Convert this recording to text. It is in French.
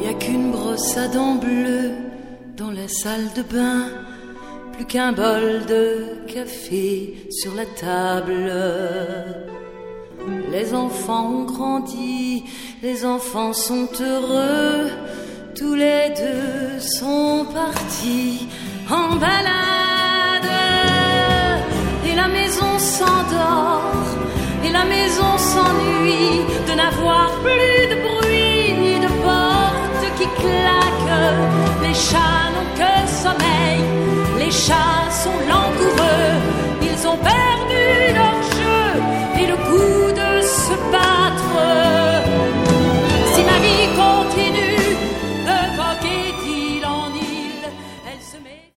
Y a qu'une brosse à dents bleues dans la salle de bain, plus qu'un bol de café sur la table. Les enfants ont grandi, les enfants sont heureux, tous les deux sont partis en balade. Et la maison s'endort, et la maison s'ennuie de n'avoir plus de bruit ni de porte qui claque. Les chats n'ont que sommeil, les chats sont lents.